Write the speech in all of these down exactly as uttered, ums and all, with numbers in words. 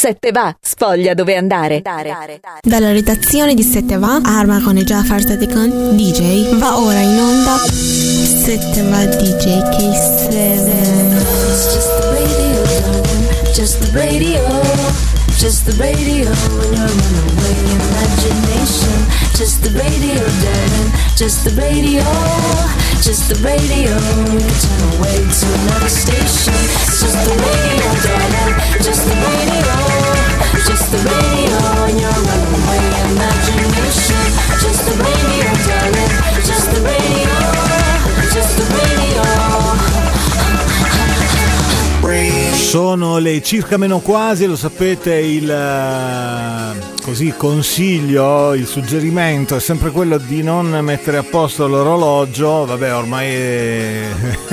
Sette va, sfoglia dove andare. Dalla redazione di Sette va, Arma con i Jafar Sadikan D J, va ora in onda Sette va D J K sette. Just the radio, just the radio, when you're runaway imagination. Just the radio, darling, just the radio, just the radio. You can turn away to another station. Just the radio, darling, just the radio, just the radio, when you're runaway imagination. Just the radio, darling, just the radio, just the radio. Sono le circa meno quasi, lo sapete, il così consiglio, il suggerimento è sempre quello di non mettere a posto l'orologio. Vabbè, ormai è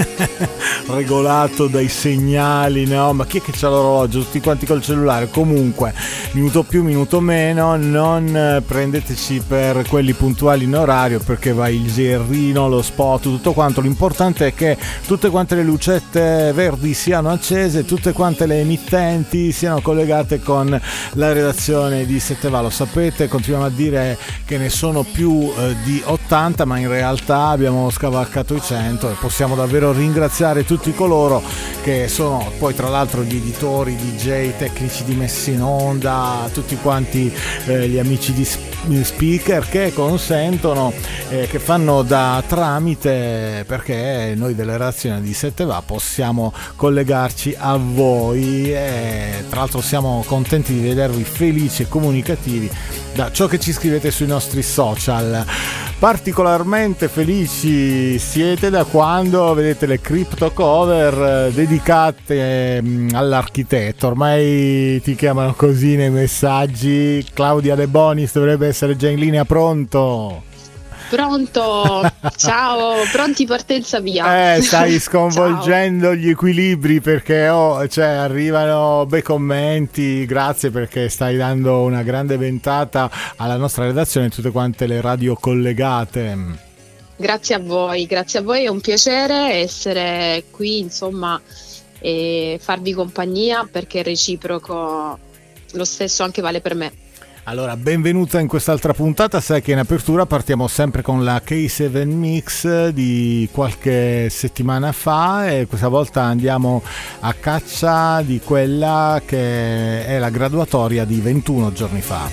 regolato dai segnali, no? Ma chi è che c'ha l'orologio? Tutti quanti col cellulare. Comunque, minuto più, minuto meno, non prendeteci per quelli puntuali in orario, perché va il gerrino, lo spot, tutto quanto. L'importante è che tutte quante le lucette verdi siano accese, tutte quante le emittenti siano collegate con la redazione di Sette va. Lo sapete, continuiamo a dire che ne sono più eh, di ottanta, ma in realtà abbiamo scavalcato i cento e possiamo davvero ringraziare tutti coloro che sono poi tra l'altro gli editori, D J, tecnici di messa in onda, tutti quanti eh, gli amici di speaker che consentono, eh, che fanno da tramite, perché noi della redazione di Sette va possiamo collegarci a voi e tra l'altro siamo contenti di vedervi felici e comunicativi da ciò che ci scrivete sui nostri social. Particolarmente felici siete da quando vedete le crypto cover dedicate all'architetto. Ormai ti chiamano così nei messaggi. Claudia De Bonis dovrebbe essere già in linea. Pronto? Pronto, ciao, pronti, partenza via. Eh, stai sconvolgendo gli equilibri, perché oh, cioè, arrivano bei commenti. Grazie, perché stai dando una grande ventata alla nostra redazione e tutte quante le radio collegate. Grazie a voi, grazie a voi, è un piacere essere qui, insomma, e farvi compagnia, perché è reciproco, lo stesso anche vale per me. Allora, benvenuta in quest'altra puntata. Sai che in apertura partiamo sempre con la K sette Mix di qualche settimana fa, e questa volta andiamo a caccia di quella che è la graduatoria di ventuno giorni fa.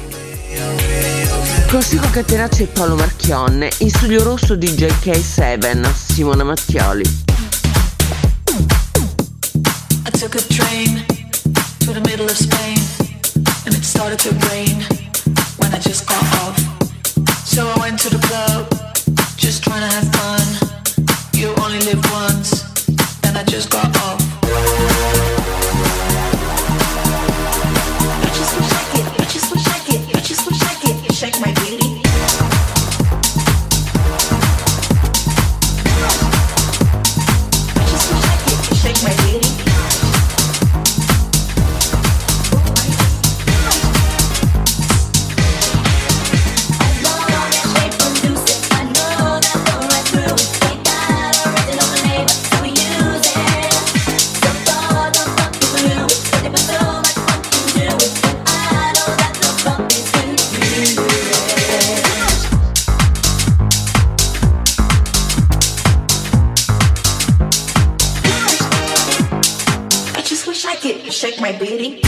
Classico Catenaccio e Paolo Marchionne, in studio rosso D J K sette, Simona Mattioli. I took a train to the middle of Spain. And it started to rain when I just got off. So I went to the club, just trying to have fun. You only live once, and I just got off. I just wanna shake it, I just wanna shake it, I just wanna shake it, shake my booty. I just wanna shake it, shake my booty. Shake my booty.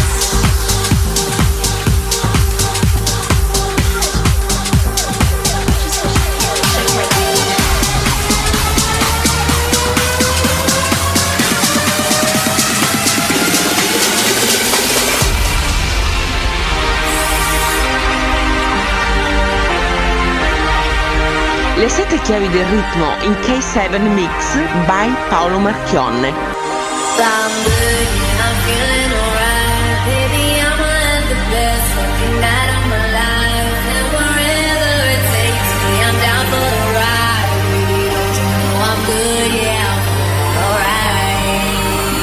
Le sette chiavi del ritmo in K sette Mix by Paolo Marchionne. I'm good, I'm feeling alright. Baby, I'ma have the best fucking night of my life. And wherever it takes me, I'm down for the ride. Baby, don't you know I'm good, yeah, I'm feeling alright.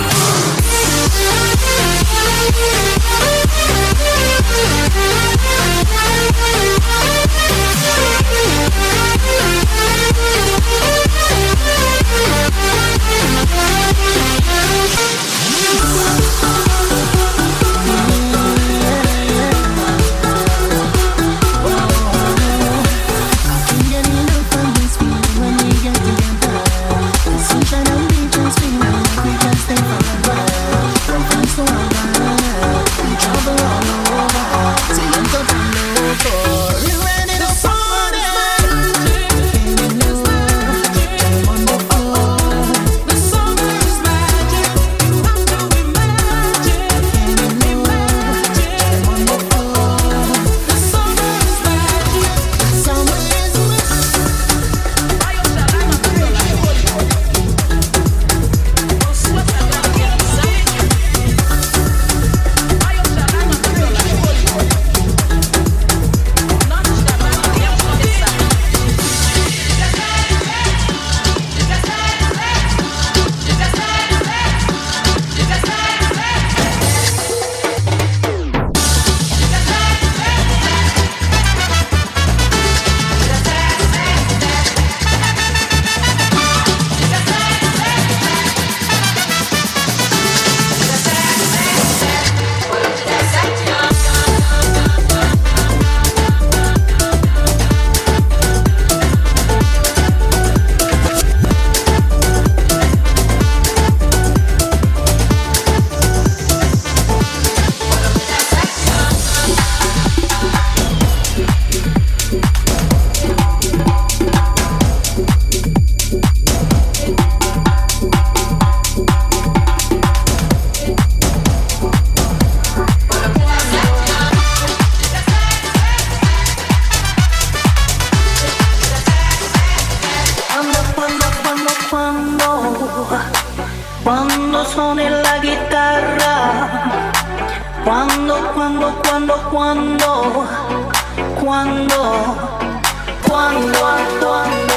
Quando, quando, quando, quando, quando, quando, quando,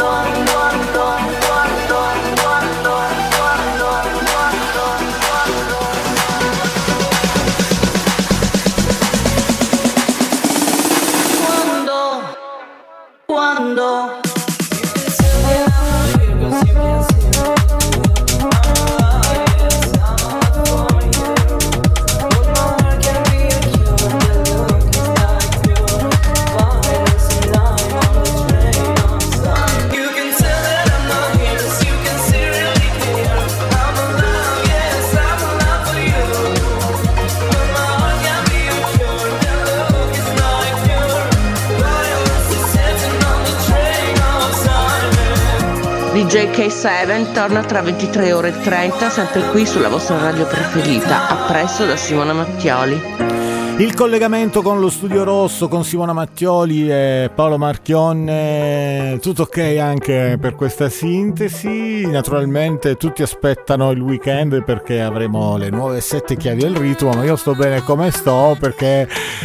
quando D J K sette torna tra ventitré ore e trenta, sempre qui sulla vostra radio preferita. A presto da Simona Mattioli. Il collegamento con lo Studio Rosso, con Simona Mattioli e Paolo Marchionne, tutto ok anche per questa sintesi. Naturalmente tutti aspettano il weekend perché avremo le nuove sette chiavi del ritmo, ma io sto bene come sto perché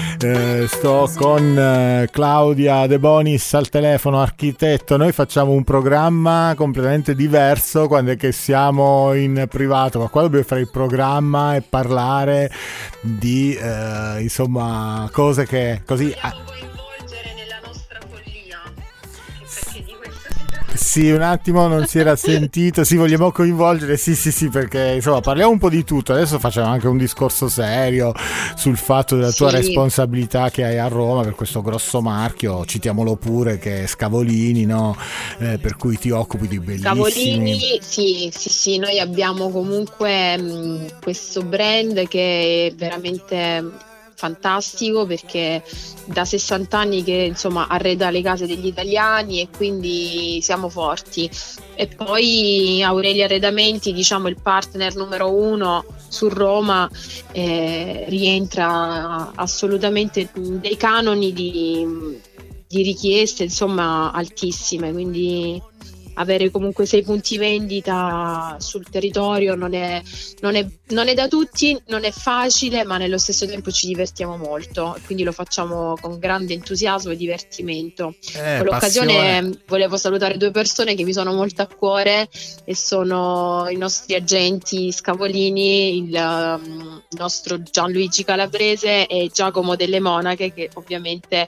eh, sto con eh, Claudia De Bonis al telefono, architetto. Noi facciamo un programma completamente diverso quando è che siamo in privato, ma qua dobbiamo fare il programma e parlare di eh, insomma cose che così coinvolgere nella nostra follia, perché di questo sì, un attimo non si era sentito. Sì, vogliamo coinvolgere, sì sì sì, perché insomma parliamo un po' di tutto. Adesso facciamo anche un discorso serio sul fatto della tua Sì. responsabilità che hai a Roma per questo grosso marchio, citiamolo pure, che è Scavolini, no? Eh, per cui ti occupi di bellissimi Scavolini, sì, sì, sì, noi abbiamo comunque mh, questo brand che è veramente fantastico perché da sessanta anni che insomma arreda le case degli italiani e quindi siamo forti. E poi Aurelia Arredamenti, diciamo il partner numero uno su Roma, eh, rientra assolutamente dei canoni di, di richieste insomma altissime, quindi avere comunque sei punti vendita sul territorio non è, non è, non è da tutti, non è facile, ma nello stesso tempo ci divertiamo molto, quindi lo facciamo con grande entusiasmo e divertimento. eh, Con l'occasione passione. volevo salutare due persone che mi sono molto a cuore e sono i nostri agenti Scavolini, il um, nostro Gianluigi Calabrese e Giacomo Delle Monache, che ovviamente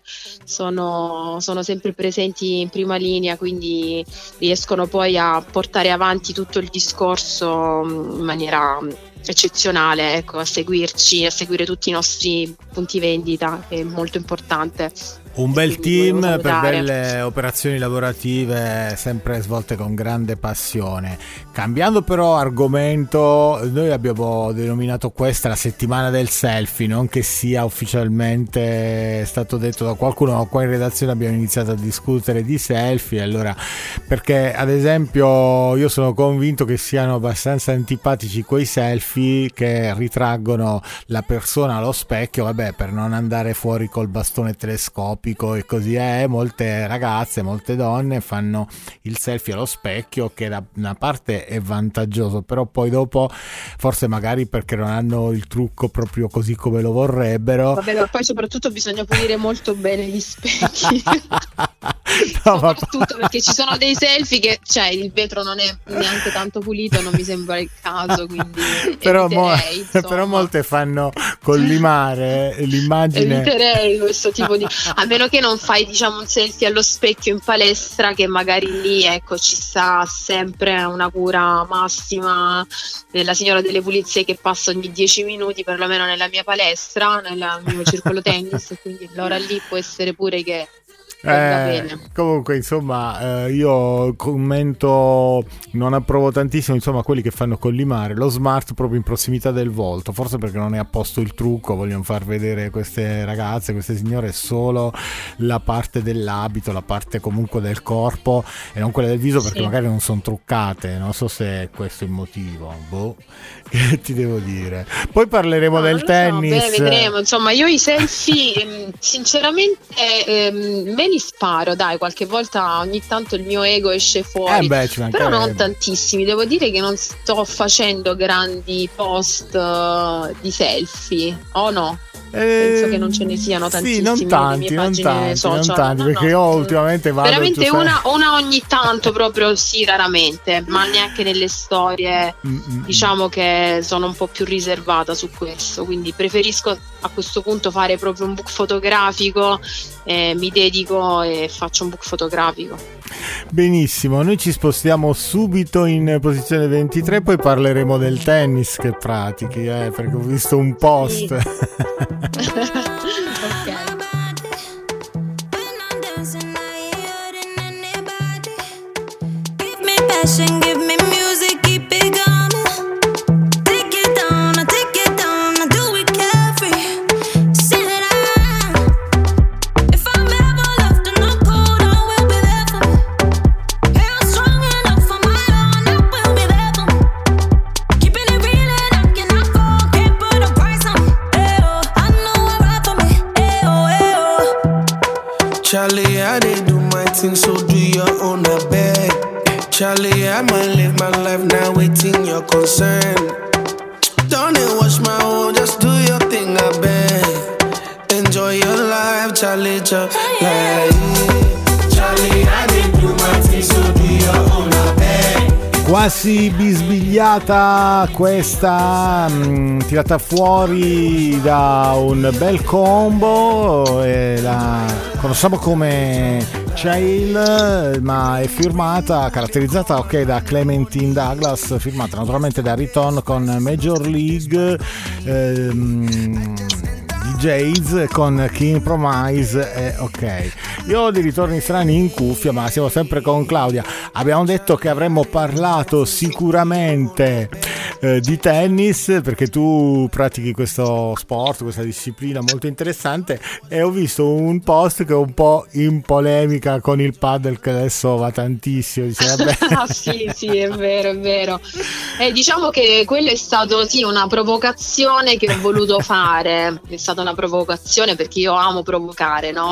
sono, sono sempre presenti in prima linea, quindi riescono poi a portare avanti tutto il discorso in maniera eccezionale, ecco, a seguirci, a seguire tutti i nostri punti vendita, che è molto importante. Un bel Quindi volevo team per salutare. belle operazioni lavorative sempre svolte con grande passione. Cambiando però argomento, noi abbiamo denominato questa la settimana del selfie, non che sia ufficialmente stato detto da qualcuno, ma qua in redazione abbiamo iniziato a discutere di selfie. Allora, perché ad esempio io sono convinto che siano abbastanza antipatici quei selfie che ritraggono la persona allo specchio, vabbè, per non andare fuori col bastone telescopico, e così è. Molte ragazze, molte donne fanno il selfie allo specchio, che da una parte è vantaggioso, però poi dopo forse magari perché non hanno il trucco proprio così come lo vorrebbero. Vabbè, ma poi soprattutto bisogna pulire molto bene gli specchi. No, ma- Soprattutto perché ci sono dei selfie che, cioè, il vetro non è neanche tanto pulito, non mi sembra il caso, quindi però, mo- eviterei, insomma. però molte fanno collimare l'immagine. Eviterei questo tipo di, a meno che non fai, diciamo, un selfie allo specchio in palestra, che magari lì, ecco, ci sta sempre una cura massima della signora delle pulizie che passa ogni dieci minuti, perlomeno nella mia palestra, nel mio circolo tennis, quindi allora lì può essere pure che venga Eh, bene. comunque insomma eh, io commento, non approvo tantissimo insomma quelli che fanno collimare lo smart proprio in prossimità del volto, forse perché non è a posto il trucco, vogliono far vedere queste ragazze, queste signore solo la parte dell'abito, la parte comunque del corpo e non quella del viso, perché Sì. magari non sono truccate, non so se è questo il motivo, boh, che ti devo dire. Poi parleremo No, del non lo so, tennis. beh, vedremo. Insomma, io i selfie, ehm, sinceramente, ehm, me li sparo, dai, qualche volta ogni tanto il mio ego esce fuori, eh beh, ci però non mancherebbe. tantissimi. Devo dire che non sto facendo grandi post uh, di selfie, o no? Penso che non ce ne siano tantissimi. Sì, non tanti, nelle mie non pagine tanti, social. non tanti, No, perché no. io ultimamente vado veramente tu sai- una, una ogni tanto, proprio sì, raramente, ma neanche nelle storie. Mm-mm. Diciamo che sono un po' più riservata su questo, quindi preferisco a questo punto fare proprio un book fotografico, eh, mi dedico e faccio un book fotografico. Benissimo, noi ci spostiamo subito in posizione ventitré, poi parleremo del tennis che pratichi, eh, perché ho visto un post. Ok. Give me passion, give me music, keep it coming. Take it down, I take it down, I do it carefree. Sit down. If I'm ever left in the cold, I will be there for me. Yeah, I'm strong enough for my own, I will be there for me. Keeping it real and I cannot go, can't put a price on me. Hey, oh, I know I ride for me. Hey, oh, hey, oh. Charlie, I did do my thing, so do your own, I beg. Charlie, I'ma live my life now, waiting your concern. Don't it wash my own, just do your thing, I beg. Enjoy your life, Charlie, Charlie. Charlie, I did do my thing, so do your own, I beg. Quasi bisbigliata questa, mh, tirata fuori da un bel combo, e la conosciamo come Chael, ma è firmata, caratterizzata ok da Clementine Douglas, firmata naturalmente da Riton con Major League ehm, D Js con King Promise e ok. Io ho dei ritorni strani in cuffia, ma siamo sempre con Claudia. Abbiamo detto che avremmo parlato sicuramente eh, di tennis, perché tu pratichi questo sport, questa disciplina molto interessante, e ho visto un post che è un po' in polemica con il paddle, che adesso va tantissimo. Dice, vabbè. Ah, sì, sì, è vero, è vero. Eh, diciamo che quello è stato sì una provocazione che ho voluto fare, è stata una provocazione perché io amo provocare, no?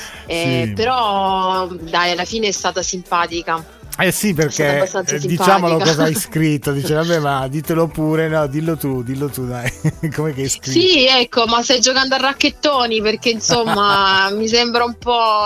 Eh, Sì. Però dai, alla fine è stata simpatica. Eh sì, È stata perché abbastanza eh, diciamolo simpatica. cosa hai scritto. Dice, vabbè, ma ditelo pure, no, dillo tu, dillo tu, dai. Come che hai scritto? Sì, ecco, ma stai giocando a racchettoni, perché insomma mi sembra un po',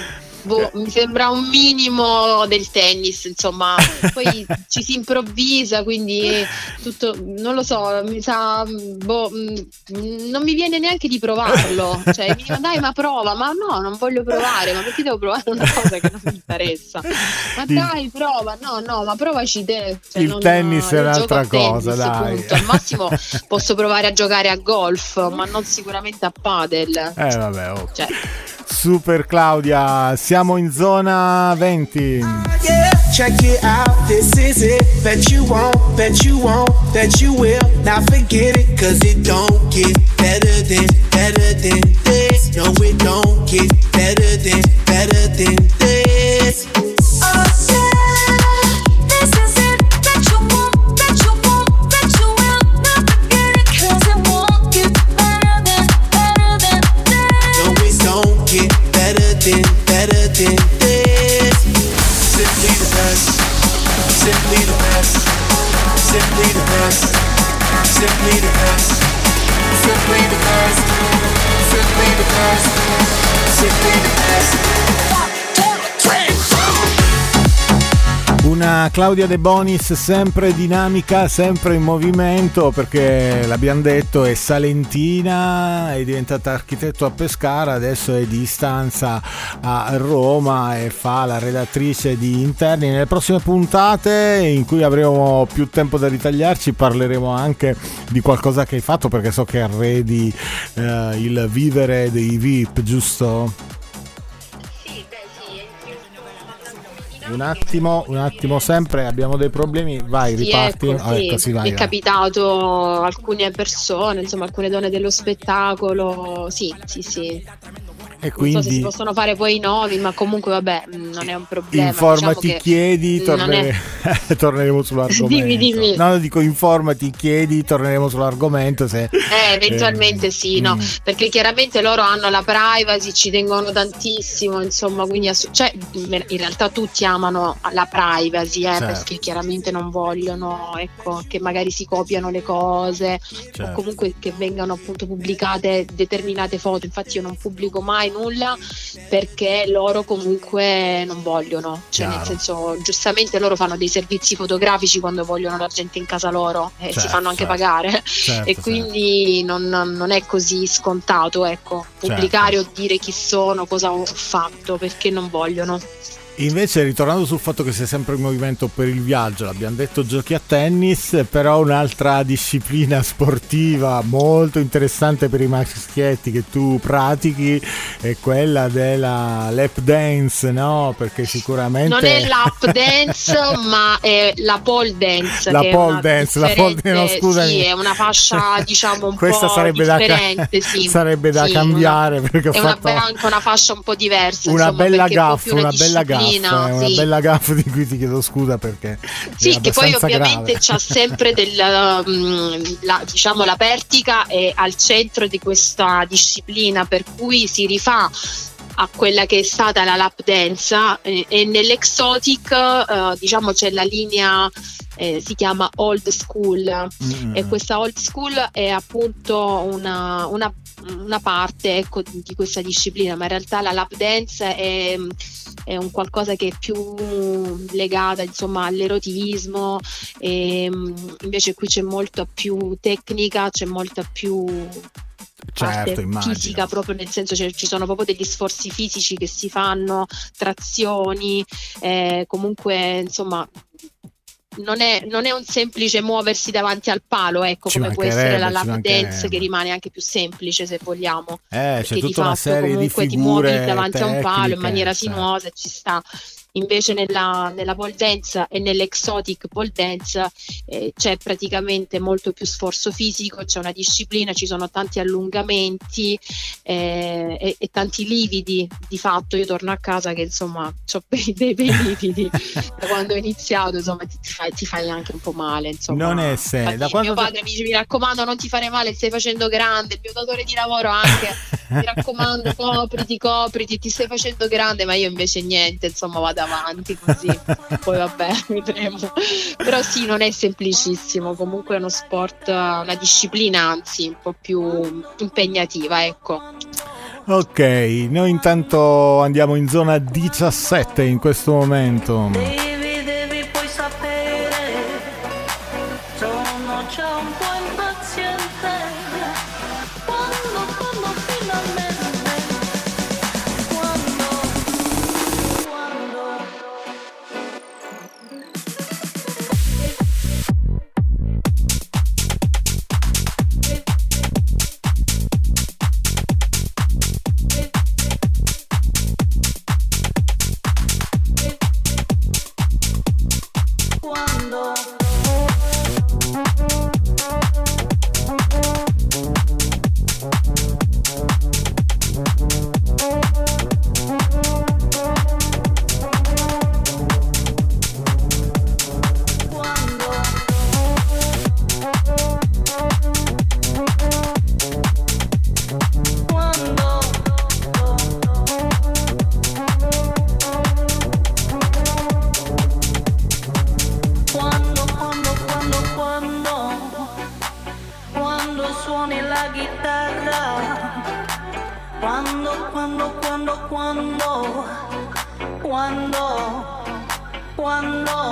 boh, mi sembra un minimo del tennis, insomma, poi ci si improvvisa, quindi tutto, non lo so, mi sa, boh, mh, non mi viene neanche di provarlo, cioè mi dico dai, ma prova, ma no, non voglio provare, ma perché devo provare una cosa che non mi interessa? Ma Il- dai, prova, no, no, ma provaci te. Cioè, Il non- tennis è io un'altra gioco a tennis, cosa, dai. punto. Al massimo posso provare a giocare a golf, ma non sicuramente a padel. Eh vabbè, oh. Cioè, Super Claudia, siamo in zona venti. Yeah, check it out, this is it. Bet you won't, bet you won't, bet you will. Now forget it, cause it don't get better than, better than this. No, it don't get better than, better than this. Oh yeah, this is it. That you want, that you want, that you will. Not forget it, 'cause it won't get better than, better than this. No, it don't get better than, better than this. Simply the best, simply the best, simply the best, simply the best, simply the best, simply the best, simply the best. One, two, three, four. Una Claudia De Bonis sempre dinamica, sempre in movimento, perché l'abbiamo detto è salentina, è diventata architetto a Pescara, adesso è di stanza a Roma e fa la redattrice di Interni. Nelle prossime puntate, in cui avremo più tempo da ritagliarci, parleremo anche di qualcosa che hai fatto, perché so che arredi eh, il vivere dei V I P, giusto? Un attimo, un attimo sempre, abbiamo dei problemi, vai, sì, riparti. ecco, Ah, sì, ecco, sì, vai, mi è vai. capitato alcune persone, insomma, alcune donne dello spettacolo. Sì, sì, sì. E non so se si quindi possono fare poi i nomi, ma comunque vabbè, mh, non è un problema. informati, diciamo che chiedi, non tornere- torneremo sull'argomento. Dimmi, dimmi. No, dico informati, chiedi, torneremo sull'argomento se Eh, eventualmente eh, sì, no, mm. perché chiaramente loro hanno la privacy, ci tengono tantissimo, insomma, quindi ass- cioè, in realtà tutti amano la privacy, eh, Certo. perché chiaramente non vogliono, ecco, che magari si copiano le cose Certo. o comunque che vengano appunto pubblicate determinate foto. Infatti io non pubblico mai nulla perché loro comunque non vogliono, cioè Chiaro. nel senso, giustamente loro fanno dei servizi fotografici quando vogliono la gente in casa loro e Certo, si fanno anche certo. pagare. Certo, E certo. quindi non, non è così scontato, ecco, pubblicare Certo. o dire chi sono, cosa ho fatto, perché non vogliono. Invece, ritornando sul fatto che sei sempre in movimento per il viaggio, l'abbiamo detto, giochi a tennis, però un'altra disciplina sportiva molto interessante per i maschietti che tu pratichi è quella della lap dance, no? Perché sicuramente Non è lap dance, ma è la pole dance. La che è pole una dance, la pole- differente- no, scusami. Sì, è una fascia, diciamo, un questa po' sarebbe da, ca- differente, sì. sarebbe da Sì, cambiare perché ho È una, fatto anche una fascia un po' diversa, una insomma, bella perché è un po' gaffa, più una bella gaffa, disciplina, una sì. bella gaffa di cui ti chiedo scusa perché Sì, è che poi abbastanza ovviamente grave. c'ha sempre del, um, la, diciamo, la pertica è al centro di questa disciplina, per cui si rifà a quella che è stata la lap dance, eh, e nell'exotic eh, diciamo c'è la linea, eh, si chiama old school, Mm. e questa old school è appunto una, una, una parte, ecco, di questa disciplina, ma in realtà la lap dance è, è un qualcosa che è più legata, insomma, all'erotismo, e mm, invece qui c'è molta più tecnica, c'è molta più parte Certo, immagino. fisica, proprio nel senso, cioè, ci sono proprio degli sforzi fisici che si fanno, trazioni, eh, comunque insomma non è, non è un semplice muoversi davanti al palo, ecco, Ci come può essere la mancherebbe, ci lap dance, mancherebbe. che rimane anche più semplice se vogliamo, Eh, c'è perché di tutta una fatto serie di comunque ti muovi figure davanti a un palo in tecniche, maniera certo. sinuosa e ci sta. Invece nella, nella pole dance e nell'exotic pole dance eh, c'è praticamente molto più sforzo fisico, c'è una disciplina, ci sono tanti allungamenti eh, e, e tanti lividi. Di fatto io torno a casa che insomma ho dei bei lividi da quando ho iniziato, insomma ti, ti, fai, ti fai anche un po' male, insomma. Non è se- Infatti da quando mio padre mi dice: mi raccomando, non ti fare male, stai facendo grande. Il mio datore di lavoro anche: mi raccomando, copriti, copriti, ti stai facendo grande. Ma io invece niente, insomma vado avanti così, poi vabbè, vedremo. Però sì, non è semplicissimo, comunque è uno sport, una disciplina anzi un po' più impegnativa, ecco. Ok, noi intanto andiamo in zona diciassette in questo momento. Devi, devi poi sapere, sono già un po' impaziente, quando, quando finalmente, quando, quando. Quando Quando, quando, quando, quando, quando suoni la chitarra, quando, quando, quando, quando, quando, quando,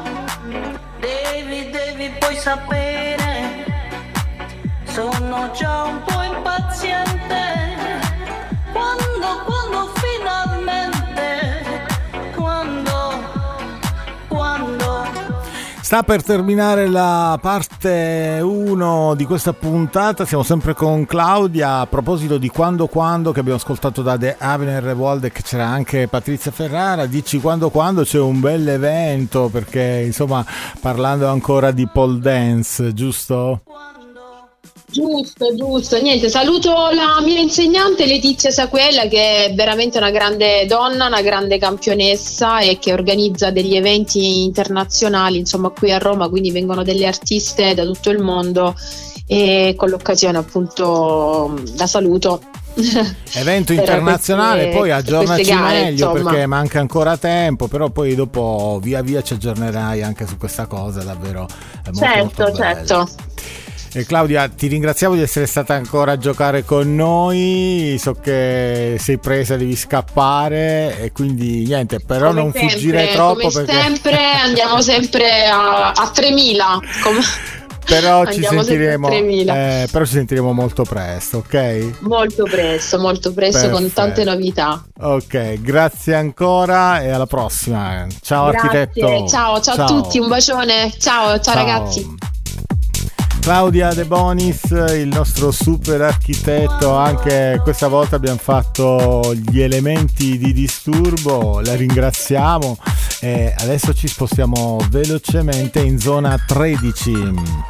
devi, devi poi sapere, sono già un po' impaziente, quando, quando finalmente, quando, quando. Sta per terminare la parte uno di questa puntata, siamo sempre con Claudia. A proposito di Quando Quando che abbiamo ascoltato da The Avenue Revolde, che c'era anche Patrizia Ferrara, dici quando quando c'è un bel evento, perché insomma parlando ancora di pole dance, giusto? Giusto, giusto. Niente, saluto la mia insegnante Letizia Saquella, che è veramente una grande donna, una grande campionessa e che organizza degli eventi internazionali, insomma, qui a Roma, quindi vengono delle artiste da tutto il mondo e con l'occasione appunto la saluto. Evento internazionale, queste, poi aggiornaci gare, meglio, insomma. perché manca ancora tempo, però poi dopo via via ci aggiornerai anche su questa cosa, davvero è molto, Certo, molto bella. certo. E Claudia, ti ringraziamo di essere stata ancora a giocare con noi, so che sei presa, devi scappare e quindi niente, però Come non sempre, fuggire troppo come perché sempre andiamo sempre a, a tremila. Come... però ci Andiamo sempre a sentiremo tremila. eh, però ci sentiremo molto presto, ok? Molto presto, molto presto, con Perfetto. tante novità. Ok, grazie ancora e alla prossima. Ciao Grazie, architetto. ciao, ciao a tutti, un bacione. Ciao, ciao, ragazzi. Claudia De Bonis, il nostro super architetto, anche questa volta abbiamo fatto gli elementi di disturbo, la ringraziamo e adesso ci spostiamo velocemente in zona tredici.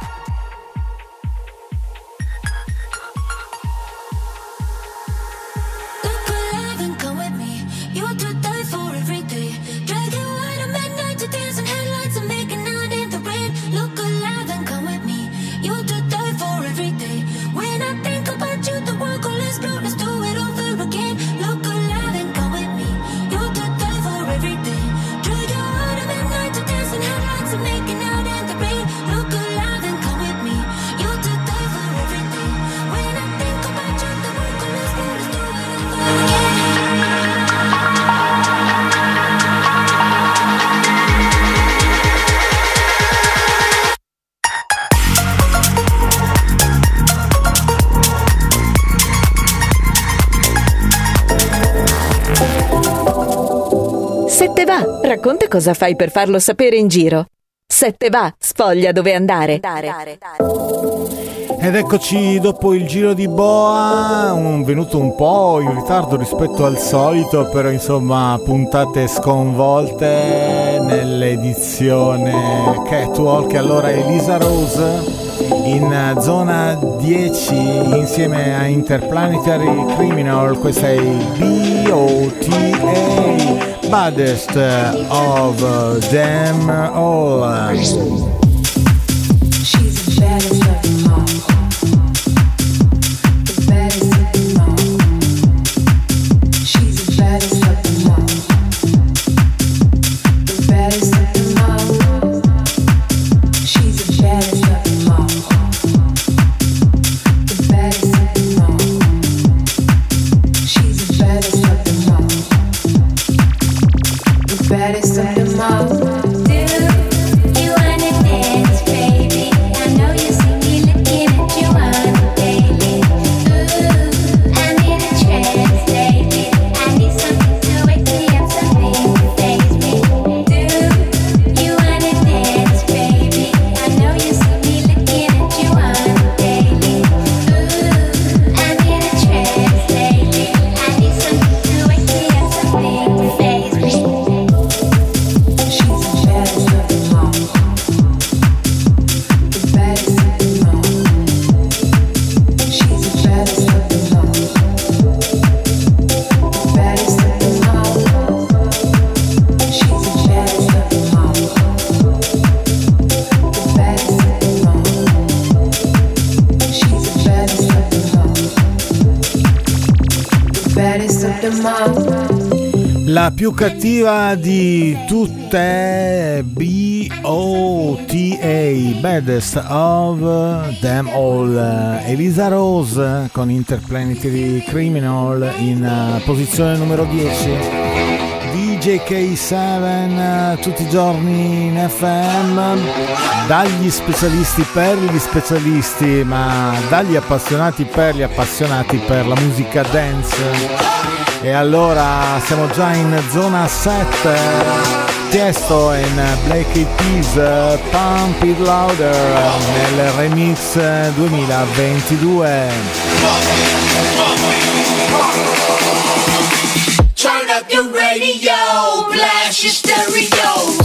Sette va, racconta cosa fai per farlo sapere in giro. Sette va, sfoglia dove andare. Ed eccoci dopo il giro di boa, un, venuto un po' in ritardo rispetto al solito, però insomma puntate sconvolte nell'edizione Catwalk. Allora Elisa Rose in zona dieci insieme a Interplanetary Criminal, questa è B O T A, Baddest of Them All. She's the baddest of them all. The baddest of them all. She's the baddest of them all. The baddest of them all. She's the baddest of them all. The baddest of them all. She's the baddest of them all. The baddest of them all. La più cattiva di tutte, B O T A, Baddest of Them All, Elisa Rose con Interplanetary Criminal in uh, posizione numero dieci. D J K sette tutti i giorni in F M, dagli specialisti per gli specialisti, ma dagli appassionati per gli appassionati per la musica dance. E allora siamo già in zona sette, Tiesto in Black Eyed Peas, Pump It Louder nel remix duemilaventidue. Turn up your radio, blast your stereo.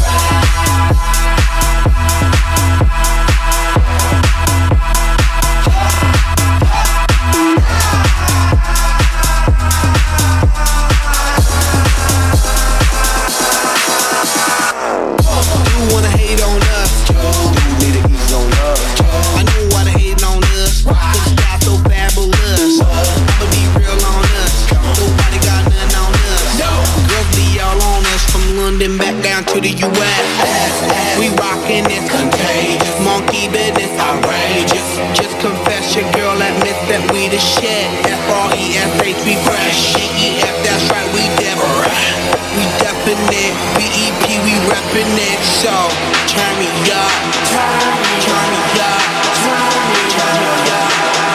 be fresh. A E F, that's right, we different. We definite. B E P, we reppin' it. So turn me up, turn me, turn me up, turn me, turn me up.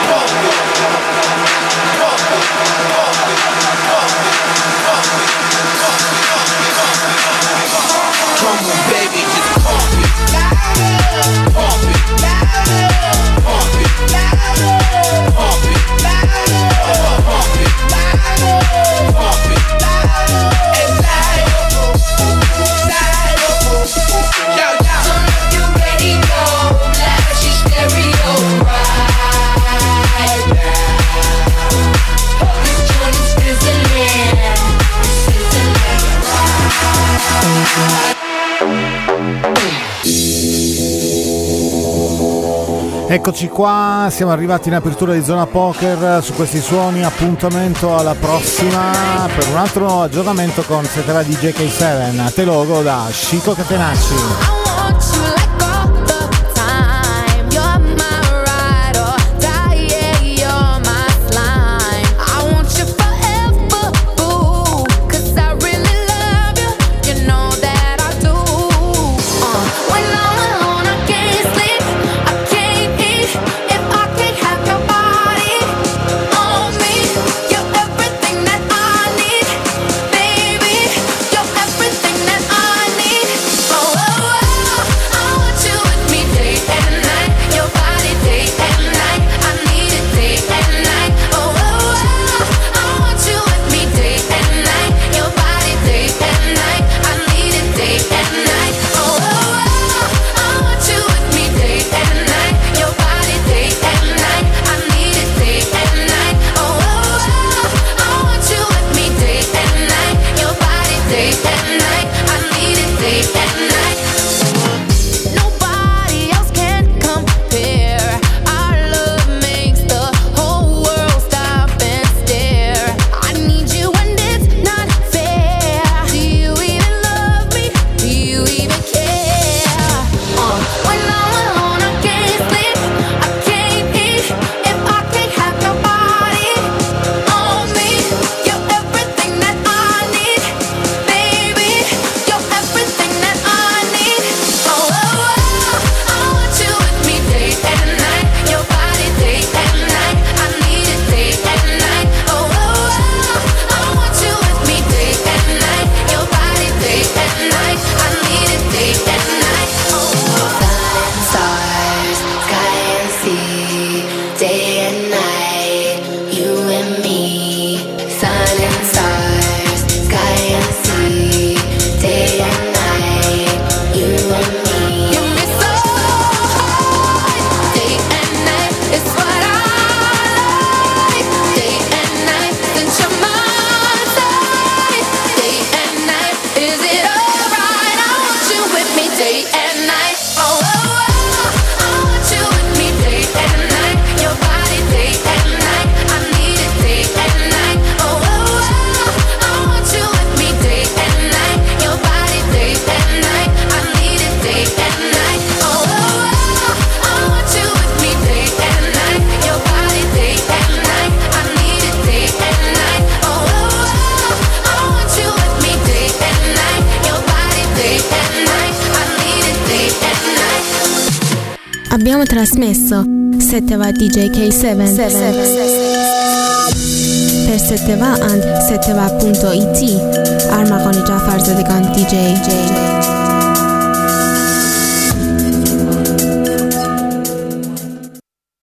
Come on, baby, just pump it louder, pump it louder, pump it louder, pump it louder, pump it louder, pump it louder, and louder, louder. Yo, yo. Turn up your radio, blast your stereo right now. This joint is sizzling, sizzling right. Eccoci qua, siamo arrivati in apertura di Zona Poker. Su questi suoni appuntamento alla prossima per un altro aggiornamento con sette va D J K sette. A te logo da Chico Catenacci. Abbiamo trasmesso sette va D J K sette per sette va and sette va punto it. Arma con i Jafar Zedigan D J.